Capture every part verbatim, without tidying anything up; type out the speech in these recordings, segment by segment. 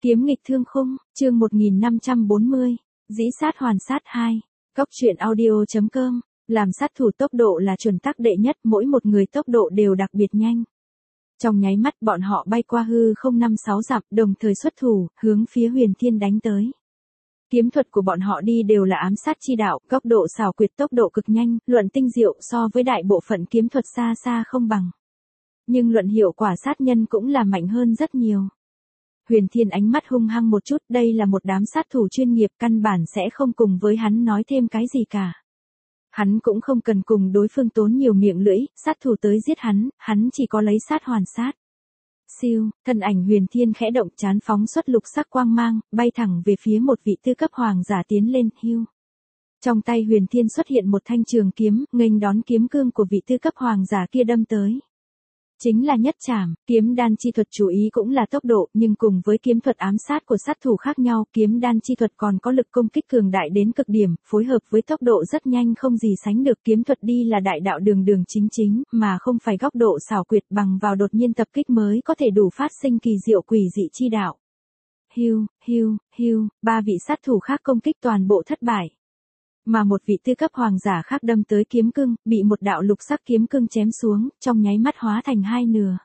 Kiếm nghịch thương khung, chương một nghìn năm trăm bốn mươi, dĩ sát hoàn sát hai, Cóc truyện audio.com, làm sát thủ tốc độ là chuẩn tắc đệ nhất, mỗi một người tốc độ đều đặc biệt nhanh. Trong nháy mắt bọn họ bay qua hư không năm sáu dặm, đồng thời xuất thủ, hướng phía Huyền Thiên đánh tới. Kiếm thuật của bọn họ đi đều là ám sát chi đạo, góc độ xảo quyệt, tốc độ cực nhanh, luận tinh diệu so với đại bộ phận kiếm thuật xa xa không bằng. Nhưng luận hiệu quả sát nhân cũng là mạnh hơn rất nhiều. Huyền Thiên ánh mắt hung hăng một chút, đây là một đám sát thủ chuyên nghiệp, căn bản sẽ không cùng với hắn nói thêm cái gì cả. Hắn cũng không cần cùng đối phương tốn nhiều miệng lưỡi, sát thủ tới giết hắn, hắn chỉ có lấy sát hoàn sát. Siêu, thân ảnh Huyền Thiên khẽ động, chán phóng xuất lục sắc quang mang, bay thẳng về phía một vị tư cấp hoàng giả tiến lên, hưu. Trong tay Huyền Thiên xuất hiện một thanh trường kiếm, nghênh đón kiếm cương của vị tư cấp hoàng giả kia đâm tới. Chính là nhất trảm, kiếm đan chi thuật chú ý cũng là tốc độ, nhưng cùng với kiếm thuật ám sát của sát thủ khác nhau, kiếm đan chi thuật còn có lực công kích cường đại đến cực điểm, phối hợp với tốc độ rất nhanh không gì sánh được. Kiếm thuật đi là đại đạo đường đường chính chính, mà không phải góc độ xảo quyệt, bằng vào đột nhiên tập kích mới có thể đủ phát sinh kỳ diệu quỷ dị chi đạo. Hiu, hiu, hiu, ba vị sát thủ khác công kích toàn bộ thất bại. Mà một vị tư cấp hoàng giả khác đâm tới kiếm cương, bị một đạo lục sắc kiếm cương chém xuống, trong nháy mắt hóa thành hai nửa.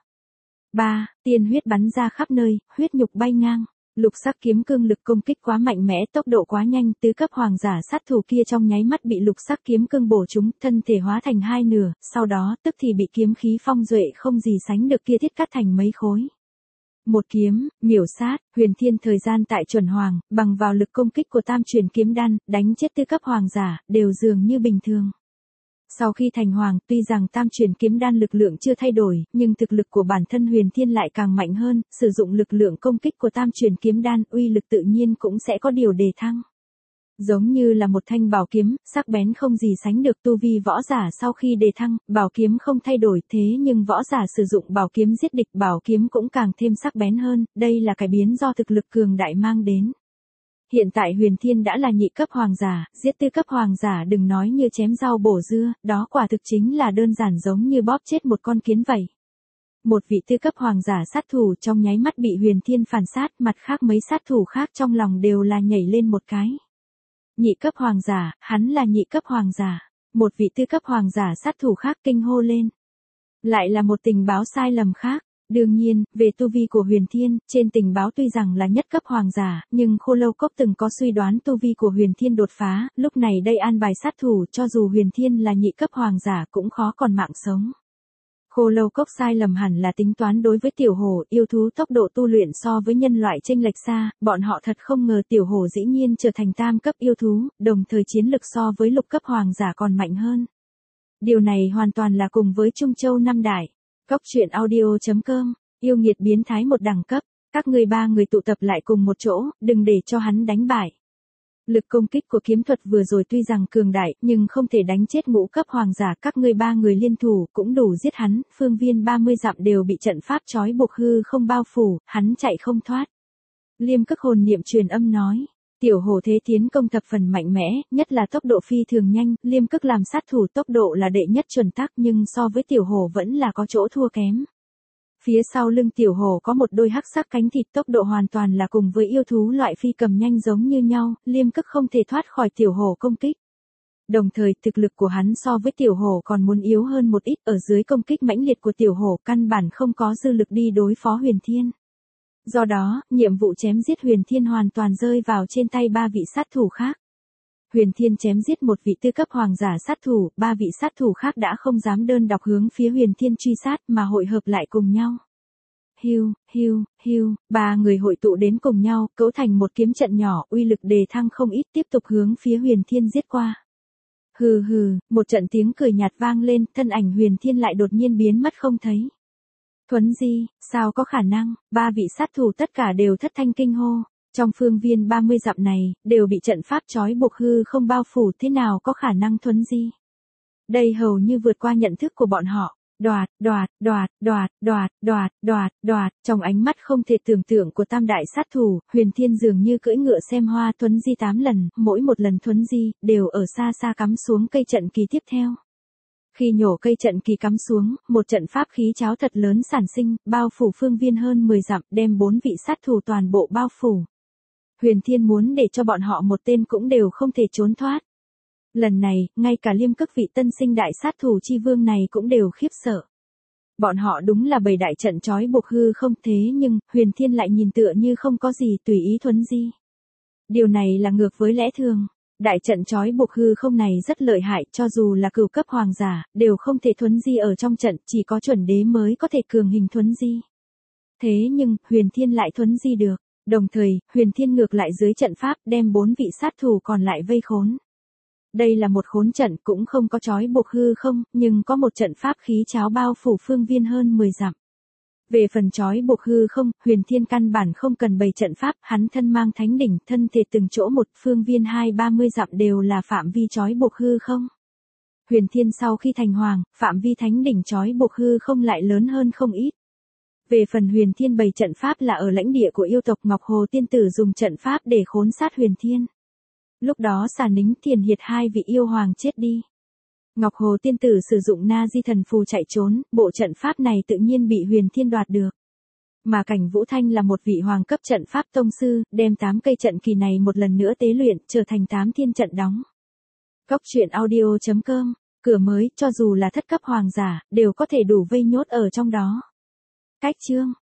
Ba, tiên huyết bắn ra khắp nơi, huyết nhục bay ngang. Lục sắc kiếm cương lực công kích quá mạnh mẽ, tốc độ quá nhanh, tứ cấp hoàng giả sát thủ kia trong nháy mắt bị lục sắc kiếm cương bổ trúng, thân thể hóa thành hai nửa, sau đó tức thì bị kiếm khí phong duệ không gì sánh được kia thiết cắt thành mấy khối. Một kiếm, miểu sát, Huyền Thiên thời gian tại chuẩn hoàng, bằng vào lực công kích của tam truyền kiếm đan, đánh chết tư cấp hoàng giả, đều dường như bình thường. Sau khi thành hoàng, tuy rằng tam truyền kiếm đan lực lượng chưa thay đổi, nhưng thực lực của bản thân Huyền Thiên lại càng mạnh hơn, sử dụng lực lượng công kích của tam truyền kiếm đan, uy lực tự nhiên cũng sẽ có điều đề thăng. Giống như là một thanh bảo kiếm, sắc bén không gì sánh được, tu vi võ giả sau khi đề thăng, bảo kiếm không thay đổi, thế nhưng võ giả sử dụng bảo kiếm giết địch, bảo kiếm cũng càng thêm sắc bén hơn, đây là cải biến do thực lực cường đại mang đến. Hiện tại Huyền Thiên đã là nhị cấp hoàng giả, giết tư cấp hoàng giả đừng nói như chém rau bổ dưa, đó quả thực chính là đơn giản giống như bóp chết một con kiến vậy. Một vị tư cấp hoàng giả sát thủ trong nháy mắt bị Huyền Thiên phản sát, mặt khác mấy sát thủ khác trong lòng đều là nhảy lên một cái. Nhị cấp hoàng giả, hắn là nhị cấp hoàng giả. Một vị tư cấp hoàng giả sát thủ khác kinh hô lên. Lại là một tình báo sai lầm khác. Đương nhiên, về tu vi của Huyền Thiên, trên tình báo tuy rằng là nhất cấp hoàng giả, nhưng Khô Lâu Cốc từng có suy đoán tu vi của Huyền Thiên đột phá, lúc này đây an bài sát thủ cho dù Huyền Thiên là nhị cấp hoàng giả cũng khó còn mạng sống. Khô Lâu Cốc sai lầm hẳn là tính toán đối với tiểu hổ, yêu thú tốc độ tu luyện so với nhân loại chênh lệch xa, bọn họ thật không ngờ tiểu hổ dĩ nhiên trở thành tam cấp yêu thú, đồng thời chiến lực so với lục cấp hoàng giả còn mạnh hơn. Điều này hoàn toàn là cùng với Trung Châu năm đại. Cóc truyện audio.com, yêu nghiệt biến thái một đẳng cấp, các người ba người tụ tập lại cùng một chỗ, đừng để cho hắn đánh bại. Lực công kích của kiếm thuật vừa rồi tuy rằng cường đại, nhưng không thể đánh chết ngũ cấp hoàng giả, các ngươi ba người liên thủ cũng đủ giết hắn, phương viên ba mươi dặm đều bị trận pháp trói buộc hư không bao phủ, hắn chạy không thoát. Liêm Cức hồn niệm truyền âm nói, tiểu hổ thế tiến công thập phần mạnh mẽ, nhất là tốc độ phi thường nhanh, Liêm Cức làm sát thủ tốc độ là đệ nhất chuẩn tắc nhưng so với tiểu hổ vẫn là có chỗ thua kém. Phía sau lưng tiểu hổ có một đôi hắc sắc cánh thịt, tốc độ hoàn toàn là cùng với yêu thú loại phi cầm nhanh giống như nhau, Liêm Cức không thể thoát khỏi tiểu hổ công kích. Đồng thời thực lực của hắn so với tiểu hổ còn muốn yếu hơn một ít, ở dưới công kích mãnh liệt của tiểu hổ căn bản không có dư lực đi đối phó Huyền Thiên. Do đó, nhiệm vụ chém giết Huyền Thiên hoàn toàn rơi vào trên tay ba vị sát thủ khác. Huyền Thiên chém giết một vị tư cấp hoàng giả sát thủ, ba vị sát thủ khác đã không dám đơn độc hướng phía Huyền Thiên truy sát mà hội hợp lại cùng nhau. Hiu, hiu, hiu, ba người hội tụ đến cùng nhau, cấu thành một kiếm trận nhỏ, uy lực đề thăng không ít, tiếp tục hướng phía Huyền Thiên giết qua. Hừ hừ, một trận tiếng cười nhạt vang lên, thân ảnh Huyền Thiên lại đột nhiên biến mất không thấy. Thuấn di, sao có khả năng, ba vị sát thủ tất cả đều thất thanh kinh hô. Trong phương viên ba mươi dặm này, đều bị trận pháp trói buộc hư không bao phủ, thế nào có khả năng thuấn di. Đây hầu như vượt qua nhận thức của bọn họ. Đoạt, đoạt, đoạt, đoạt, đoạt, đoạt, đoạt, đoạt, trong ánh mắt không thể tưởng tượng của tam đại sát thủ, Huyền Thiên dường như cưỡi ngựa xem hoa thuấn di tám lần, mỗi một lần thuấn di, đều ở xa xa cắm xuống cây trận kỳ tiếp theo. Khi nhổ cây trận kỳ cắm xuống, một trận pháp khí cháo thật lớn sản sinh, bao phủ phương viên hơn mười dặm, đem bốn vị sát thủ toàn bộ bao phủ. Huyền Thiên muốn để cho bọn họ một tên cũng đều không thể trốn thoát. Lần này, ngay cả Liêm Cức vị tân sinh đại sát thủ chi vương này cũng đều khiếp sợ. Bọn họ đúng là bầy đại trận trói buộc hư không, thế nhưng, Huyền Thiên lại nhìn tựa như không có gì, tùy ý thuấn di. Điều này là ngược với lẽ thường. Đại trận trói buộc hư không này rất lợi hại, cho dù là cửu cấp hoàng giả, đều không thể thuấn di ở trong trận, chỉ có chuẩn đế mới có thể cường hình thuấn di. Thế nhưng, Huyền Thiên lại thuấn di được. Đồng thời, Huyền Thiên ngược lại dưới trận pháp, đem bốn vị sát thủ còn lại vây khốn. Đây là một khốn trận, cũng không có trói buộc hư không, nhưng có một trận pháp khí cháo bao phủ phương viên hơn mười dặm. Về phần trói buộc hư không, Huyền Thiên căn bản không cần bày trận pháp, hắn thân mang thánh đỉnh, thân thể từng chỗ một phương viên hai ba mươi dặm đều là phạm vi trói buộc hư không. Huyền Thiên sau khi thành hoàng, phạm vi thánh đỉnh trói buộc hư không lại lớn hơn không ít. Về phần Huyền Thiên bày trận pháp là ở lãnh địa của yêu tộc Ngọc Hồ Tiên Tử dùng trận pháp để khốn sát Huyền Thiên. Lúc đó Xà Nính Thiền Hiệt hai vị yêu hoàng chết đi. Ngọc Hồ Tiên Tử sử dụng Na Di Thần Phù chạy trốn, bộ trận pháp này tự nhiên bị Huyền Thiên đoạt được. Mà Cảnh Vũ Thanh là một vị hoàng cấp trận pháp tông sư, đem tám cây trận kỳ này một lần nữa tế luyện, trở thành tám thiên trận đóng. Cốc truyện audio chấm com, cửa mới, cho dù là thất cấp hoàng giả, đều có thể đủ vây nhốt ở trong đó. Cách chương